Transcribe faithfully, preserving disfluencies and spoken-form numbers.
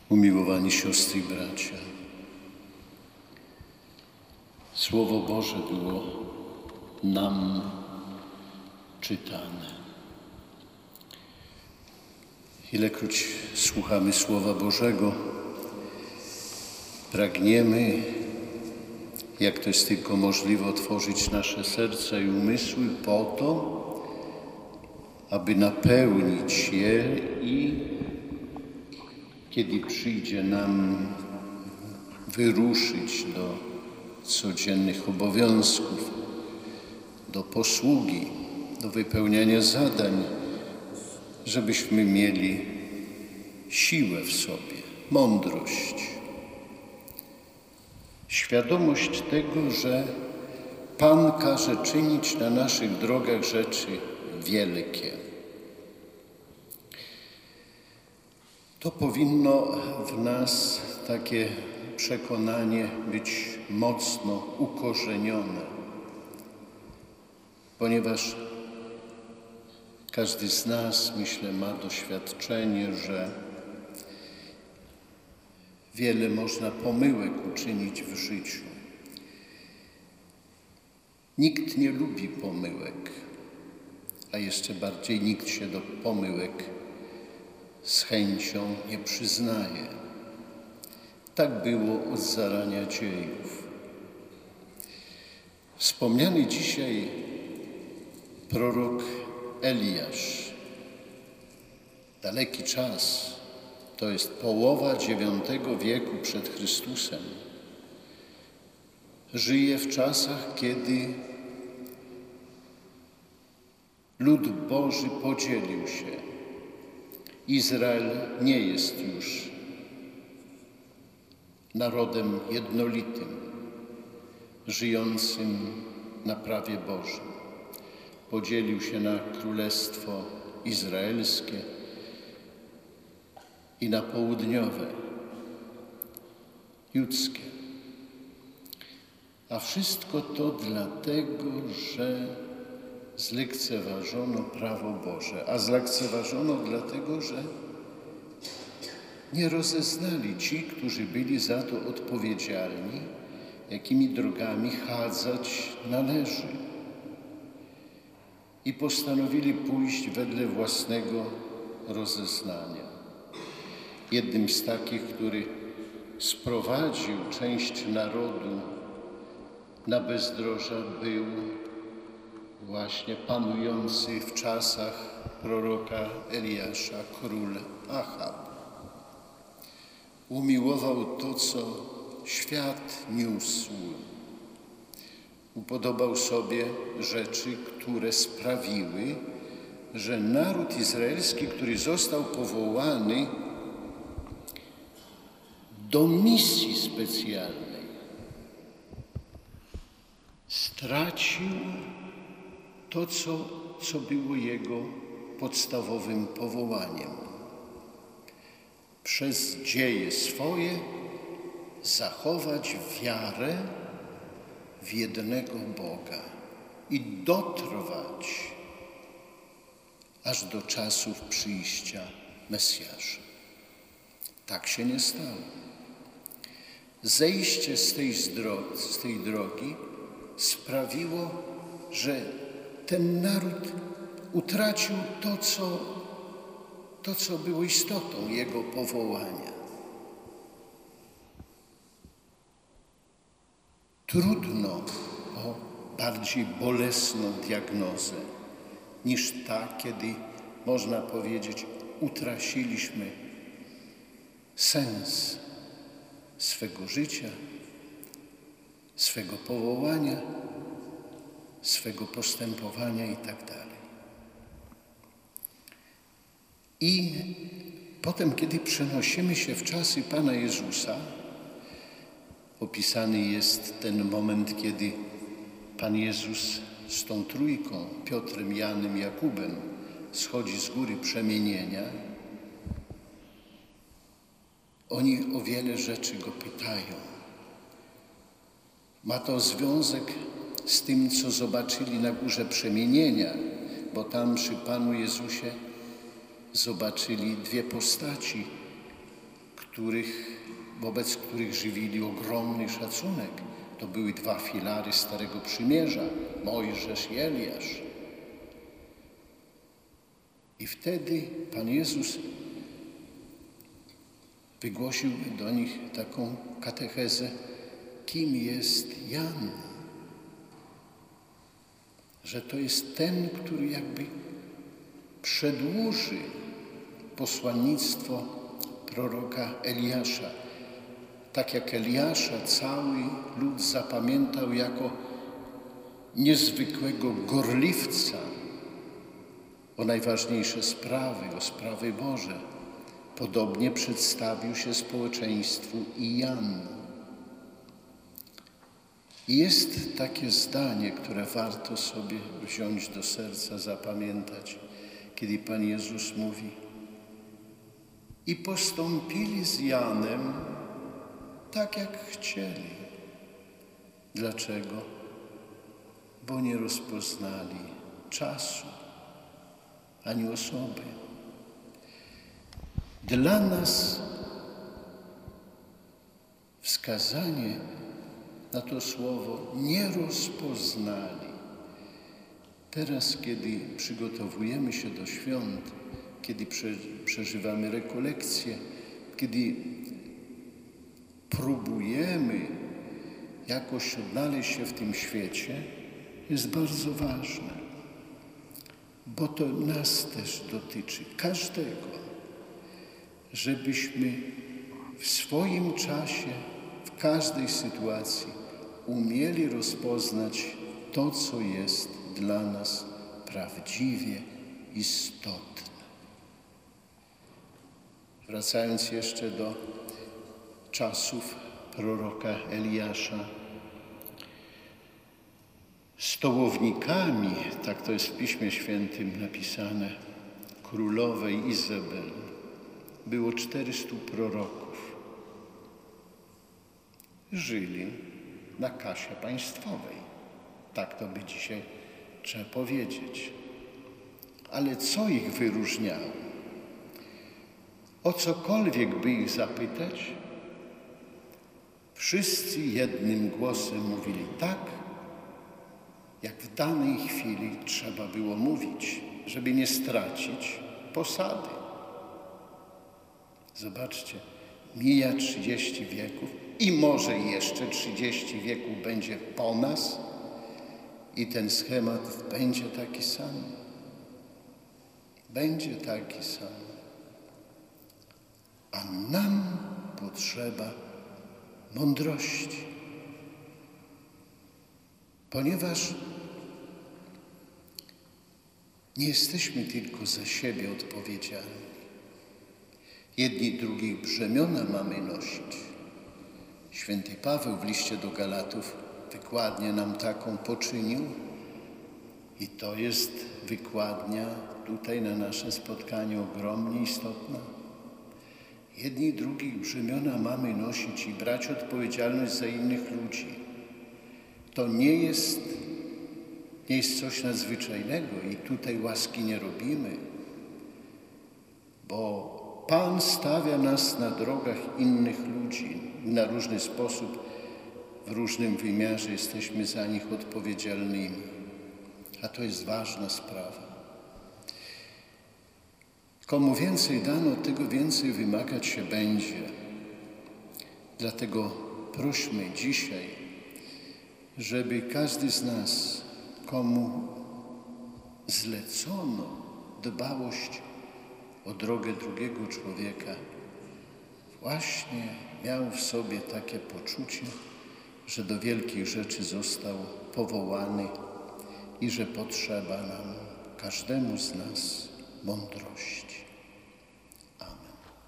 Umiłowani siostry i bracia, Słowo Boże było nam czytane. Ilekroć słuchamy Słowa Bożego, pragniemy, jak to jest tylko możliwe, otworzyć nasze serca i umysły po to, aby napełnić je i kiedy przyjdzie nam wyruszyć do codziennych obowiązków, do posługi, do wypełniania zadań, żebyśmy mieli siłę w sobie, mądrość, świadomość tego, że Pan każe czynić na naszych drogach rzeczy wielkie. To powinno w nas takie przekonanie być mocno ukorzenione, ponieważ każdy z nas, myślę, ma doświadczenie, że wiele można pomyłek uczynić w życiu. Nikt nie lubi pomyłek, a jeszcze bardziej nikt się do pomyłek z chęcią nie przyznaje. Tak było od zarania dziejów. Wspomniany dzisiaj prorok Eliasz, daleki czas, to jest połowa dziewiątego wieku przed Chrystusem, żyje w czasach, kiedy lud Boży podzielił się. Izrael nie jest już narodem jednolitym, żyjącym na prawie Bożym. Podzielił się na Królestwo Izraelskie i na południowe, judzkie. A wszystko to dlatego, że zlekceważono prawo Boże, a zlekceważono dlatego, że nie rozeznali ci, którzy byli za to odpowiedzialni, jakimi drogami chadzać należy. I postanowili pójść wedle własnego rozeznania. Jednym z takich, który sprowadził część narodu na bezdroża, był właśnie panujący w czasach proroka Eliasza król Achab. Umiłował to, co świat niósł. Upodobał sobie rzeczy, które sprawiły, że naród izraelski, który został powołany do misji specjalnej, stracił to, co, co było jego podstawowym powołaniem. Przez dzieje swoje zachować wiarę w jednego Boga i dotrwać aż do czasów przyjścia Mesjasza. Tak się nie stało. Zejście z tej, zdro- z tej drogi sprawiło, że ten naród utracił to, co, to, co było istotą jego powołania. Trudno o bardziej bolesną diagnozę niż ta, kiedy można powiedzieć, utraciliśmy sens swego życia, swego powołania, swego postępowania i tak dalej. I potem, kiedy przenosimy się w czasy Pana Jezusa, opisany jest ten moment, kiedy Pan Jezus z tą trójką, Piotrem, Janem, Jakubem, schodzi z góry przemienienia. Oni o wiele rzeczy go pytają. Ma to związek z tym, co zobaczyli na górze przemienienia, bo tam przy Panu Jezusie zobaczyli dwie postaci, których, wobec których żywili ogromny szacunek. To były dwa filary Starego Przymierza, Mojżesz i Eliasz. I wtedy Pan Jezus wygłosił do nich taką katechezę, kim jest Jan. Że to jest ten, który jakby przedłuży posłannictwo proroka Eliasza. Tak jak Eliasza cały lud zapamiętał jako niezwykłego gorliwca o najważniejsze sprawy, o sprawy Boże. Podobnie przedstawił się społeczeństwu i Jan. I jest takie zdanie, które warto sobie wziąć do serca, zapamiętać, kiedy Pan Jezus mówi: i postąpili z Janem tak, jak chcieli. Dlaczego? Bo nie rozpoznali czasu ani osoby. Dla nas wskazanie na to słowo nie rozpoznali. Teraz, kiedy przygotowujemy się do świąt, kiedy przeżywamy rekolekcje, kiedy próbujemy jakoś odnaleźć się w tym świecie, jest bardzo ważne, bo to nas też dotyczy, każdego, żebyśmy w swoim czasie, w każdej sytuacji umieli rozpoznać to, co jest dla nas prawdziwie istotne. Wracając jeszcze do czasów proroka Eliasza, stołownikami, tak to jest w Piśmie Świętym napisane, królowej Izabel było czterystu proroków. Żyli na kasie państwowej. Tak to by dzisiaj trzeba powiedzieć. Ale co ich wyróżniało? O cokolwiek by ich zapytać, wszyscy jednym głosem mówili tak, jak w danej chwili trzeba było mówić, żeby nie stracić posady. Zobaczcie, mija trzydzieści wieków i może jeszcze trzydzieści wieków będzie po nas i ten schemat będzie taki sam. Będzie taki sam. A nam potrzeba mądrości. Ponieważ nie jesteśmy tylko za siebie odpowiedzialni. Jedni drugich brzemiona mamy nosić. Święty Paweł w liście do Galatów wykładnię nam taką poczynił i to jest wykładnia tutaj na nasze spotkanie ogromnie istotna. Jedni drugich brzemiona mamy nosić i brać odpowiedzialność za innych ludzi. To nie jest, nie jest coś nadzwyczajnego i tutaj łaski nie robimy, bo Pan stawia nas na drogach innych ludzi. Na różny sposób, w różnym wymiarze jesteśmy za nich odpowiedzialnymi. A to jest ważna sprawa. Komu więcej dano, tego więcej wymagać się będzie. Dlatego prośmy dzisiaj, żeby każdy z nas, komu zlecono dbałość o drogę drugiego człowieka, właśnie miał w sobie takie poczucie, że do wielkich rzeczy został powołany i że potrzeba nam, każdemu z nas, mądrości.